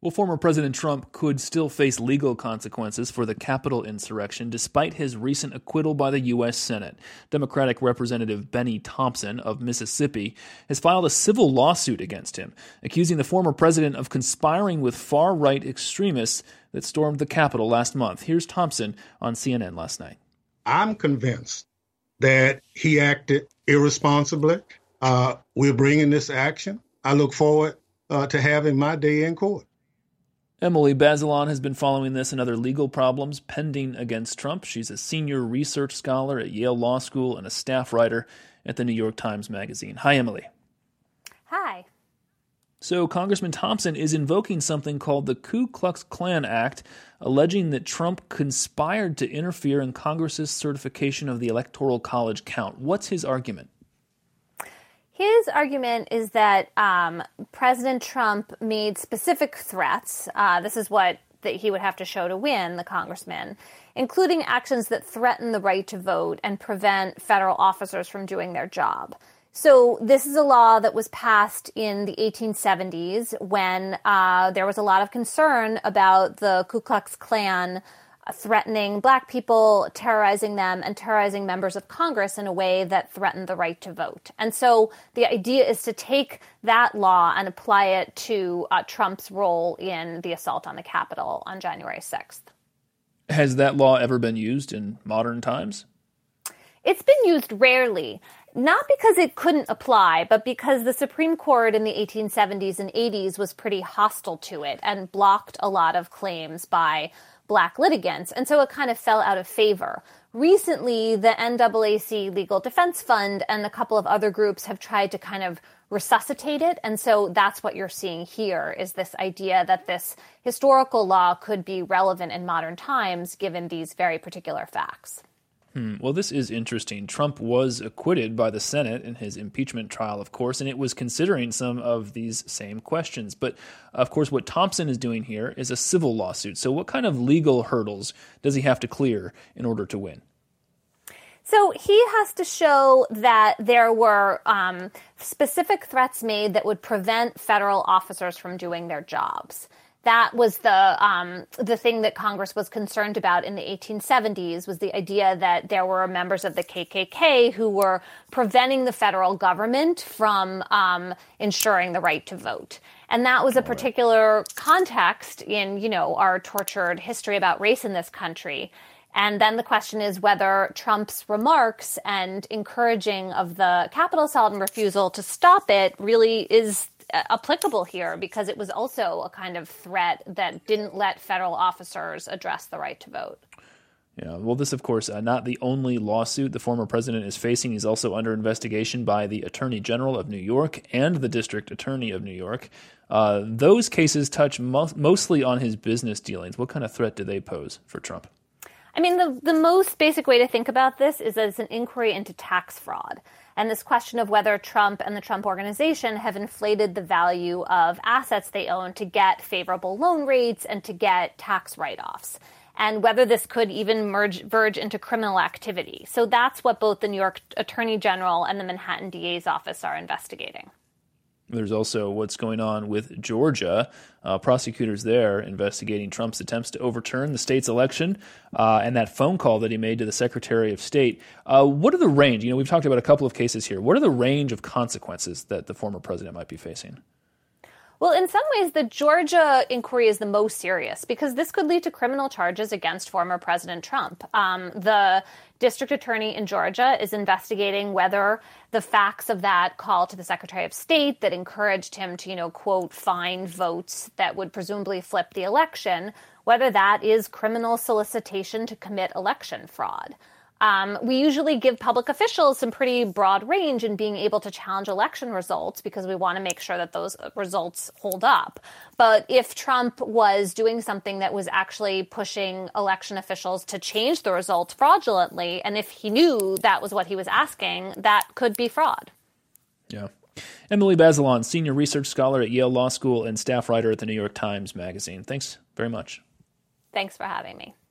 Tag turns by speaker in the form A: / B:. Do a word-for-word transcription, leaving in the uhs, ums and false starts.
A: Well, former President Trump could still face legal consequences for the Capitol insurrection despite his recent acquittal by the U S Senate. Democratic Representative Benny Thompson of Mississippi has filed a civil lawsuit against him, accusing the former president of conspiring with far-right extremists that stormed the Capitol last month. Here's Thompson on C N N last night.
B: I'm convinced that he acted irresponsibly. Uh, we're bringing this action. I look forward uh, to having my day in court.
A: Emily Bazelon has been following this and other legal problems pending against Trump. She's a senior research scholar at Yale Law School and a staff writer at the New York Times Magazine. Hi, Emily.
C: Hi.
A: So Congressman Thompson is invoking something called the Ku Klux Klan Act, alleging that Trump conspired to interfere in Congress's certification of the Electoral College count. What's his argument?
C: His argument is that um, President Trump made specific threats. Uh, this is what that he would have to show to win, the congressman, including actions that threaten the right to vote and prevent federal officers from doing their job. So this is a law that was passed in the eighteen seventies when uh, there was a lot of concern about the Ku Klux Klan threatening Black people, terrorizing them, and terrorizing members of Congress in a way that threatened the right to vote. And so the idea is to take that law and apply it to uh, Trump's role in the assault on the Capitol on January sixth.
A: Has that law ever been used in modern times?
C: It's been used rarely, not because it couldn't apply, but because the Supreme Court in the eighteen seventies and eighties was pretty hostile to it and blocked a lot of claims by Black litigants, and so it kind of fell out of favor. Recently, the N double A C Legal Defense Fund and a couple of other groups have tried to kind of resuscitate it, and so that's what you're seeing here, is this idea that this historical law could be relevant in modern times given these very particular facts.
A: Hmm. Well, this is interesting. Trump was acquitted by the Senate in his impeachment trial, of course, and it was considering some of these same questions. But, of course, what Thompson is doing here is a civil lawsuit. So what kind of legal hurdles does he have to clear in order to win?
C: So he has to show that there were um, specific threats made that would prevent federal officers from doing their jobs. That was the um, the thing that Congress was concerned about in the eighteen seventies, was the idea that there were members of the K K K who were preventing the federal government from um, ensuring the right to vote. And that was a particular context in, you know, our tortured history about race in this country. And then the question is whether Trump's remarks and encouraging of the Capitol assault and refusal to stop it really is applicable here, because it was also a kind of threat that didn't let federal officers address the right to vote.
A: Yeah, well, this, of course, uh, not the only lawsuit the former president is facing. He's also under investigation by the Attorney General of New York and the District Attorney of New York. Uh, those cases touch mo- mostly on his business dealings. What kind of threat do they pose for Trump?
C: I mean, the, the most basic way to think about this is that it's an inquiry into tax fraud. And this question of whether Trump and the Trump Organization have inflated the value of assets they own to get favorable loan rates and to get tax write-offs, and whether this could even merge, verge into criminal activity. So that's what both the New York Attorney General and the Manhattan D A's office are investigating.
A: There's also what's going on with Georgia. Uh, prosecutors there investigating Trump's attempts to overturn the state's election uh, and that phone call that he made to the Secretary of State. Uh, what are the range? You know, we've talked about a couple of cases here. What are the range of consequences that the former president might be facing?
C: Well, in some ways, the Georgia inquiry is the most serious because this could lead to criminal charges against former President Trump. Um, the district attorney in Georgia is investigating whether the facts of that call to the Secretary of State that encouraged him to, you know, quote, find votes that would presumably flip the election, whether that is criminal solicitation to commit election fraud. Um, we usually give public officials some pretty broad range in being able to challenge election results because we want to make sure that those results hold up. But if Trump was doing something that was actually pushing election officials to change the results fraudulently, and if he knew that was what he was asking, that could be fraud.
A: Yeah. Emily Bazelon, senior research scholar at Yale Law School and staff writer at the New York Times Magazine. Thanks very much.
C: Thanks for having me.